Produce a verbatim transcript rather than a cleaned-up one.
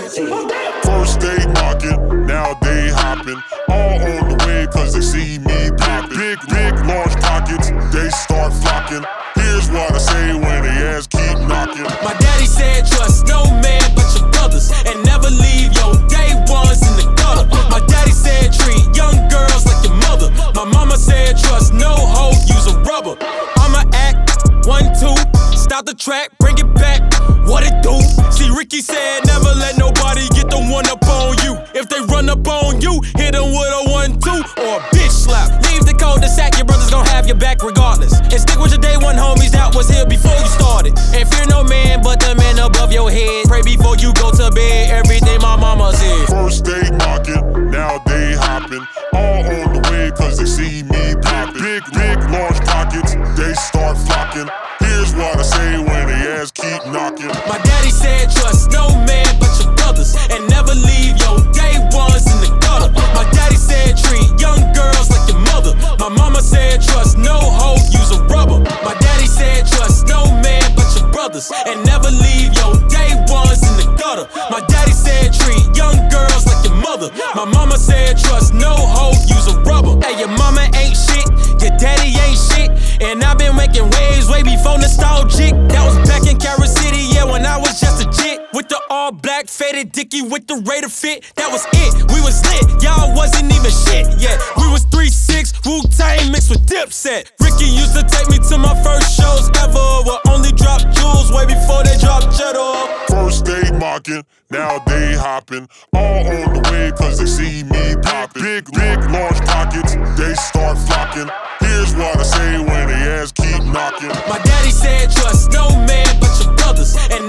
First they mocking, now they hopping. All on the way cause they see me popping. Big, big, large pockets, they start flocking. Here's what I say when they ass keep knocking. My daddy said trust no man but your brothers, and never leave your day ones in the gutter. My daddy said treat young girls like your mother. My mama said trust no hoe, use a rubber. I'ma act, one, two, stop the track, bring it back, what it do? See Ricky said never let nobody get the one up on you. If they run up on you, hit them with a one, two, or a bitch slap. Leave the cul-de-sac, your brothers gon' have your back regardless. And stick with your day one homies that was here before you started. And fear no man but the man above your head. Pray before you go to bed, everything my mama said. First they mocking, now they hopping. All on the way cause they see me popping. Big, big, large pockets, they start flocking. Here's what I say when they ass keep knocking. My daddy said trust no man but your brothers, and never leave your day ones in the gutter. My daddy said treat young girls like your mother. My mama said trust no hoe, use a rubber. My daddy said trust no man but your brothers, and never leave your day ones in the gutter. My daddy said treat young girls like your mother. My mama said trust no hoe, use a rubber. Hey, your mama ain't shit, your daddy ain't shit, and I've been making waves way before nostalgic. That was back in Carol City, yeah, when I was just a jit. With the all black faded dicky with the Raider fit, that was it. We was lit, y'all wasn't even shit yet. We was three six, Wu-Tang mixed with Dipset. Ricky used to take me to my first shows ever, where only drop jewels way before they drop cheddar. First they mocking, now they hopping. All on the way cause they see me popping. Big, big, large pockets, they start flocking. Here's what I say when they ass keep knocking. My daddy said trust no man but your brothers, and